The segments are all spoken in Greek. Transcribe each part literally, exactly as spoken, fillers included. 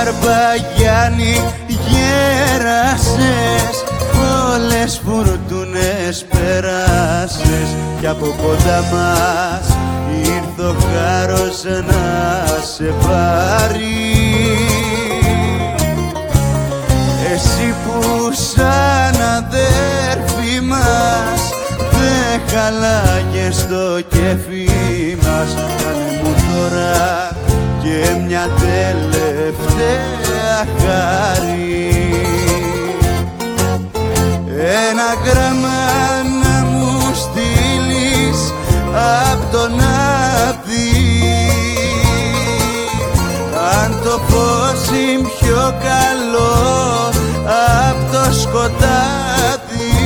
Μπαρμπαγιάννη γέρασες, όλες φουρτούνες πέρασες κι από κοντά μας ήρθε ο χάρος να σε πάρει. Εσύ που σαν αδέρφη μας δεν χαλάγες το κέφι μας, κάνε μου τώρα και μια τελευταία χάρη. Ένα γράμμα να μου στείλεις απ' τον Άδη, αν το φως είναι πιο καλό απ' το σκοτάδι.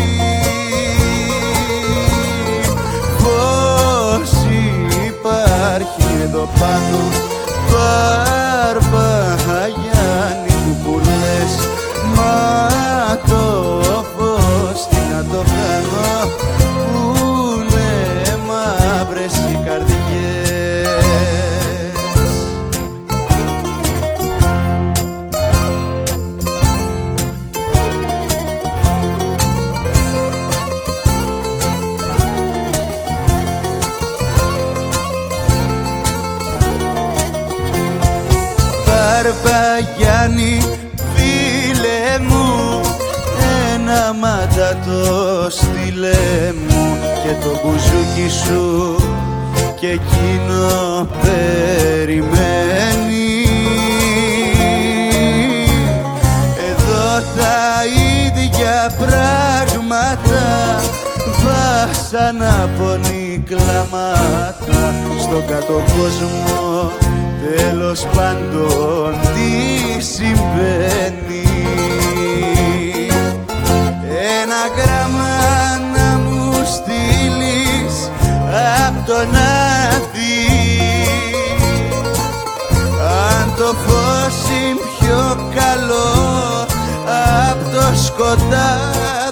Φως υπάρχει εδώ πάνω, Μπαρμπαγιάννη μου που λες, μα το φως τι να το κάνω, πουνε μαύρες οι καρδιές. Μπαρμπαγιάννη φίλε μου, ένα μαντάτο στείλε μου και το μπουζούκι σου και εκείνο περιμένει. Εδώ τα ίδια πράγματα βάσανα πονή κλάματα, στον κάτω κόσμο τέλος πάντων τι συμβαίνει. Ένα γράμμα να μου στείλεις απ' τον Άδη, αν το φως είναι πιο καλό απ' το σκοτάδι.